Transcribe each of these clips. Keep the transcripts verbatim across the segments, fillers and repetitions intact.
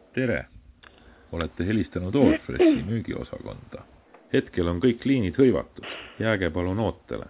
Tere! Olete helistanud Allfreshi müügiosakonda. Hetkel on kõik liinid hõivatud. Jääge palun ootele.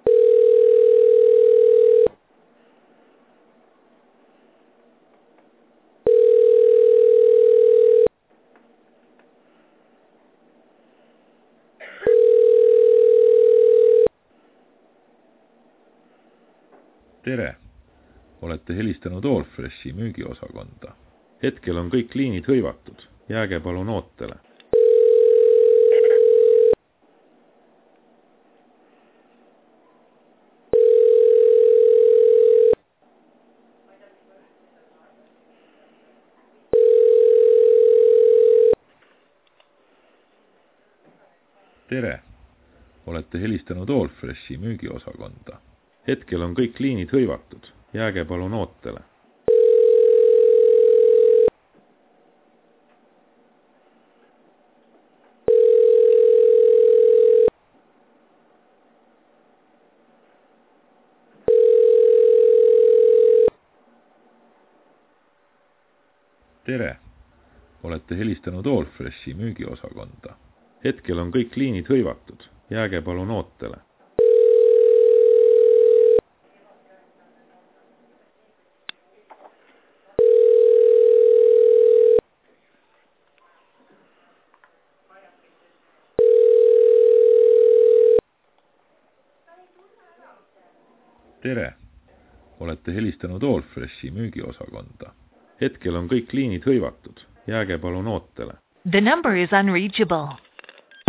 Tere! Olete helistanud Allfreshi müügiosakonda. Hetkel on kõik liinid hõivatud. Jääge palun ootele. Tere! Olete helistanud Allfreshi müügiosakonda. Hetkel on kõik liinid hõivatud. Jääge palun ootele. Tere! Olete helistanud Allfreshi müügiosakonda. Hetkel on kõik liinid hõivatud. Jääge palun ootele. Tere! Olete helistanud Allfreshi müügiosakonda. Hetkel on kõik liinid hõivatud. Jääge palun ootele. The number is unreachable.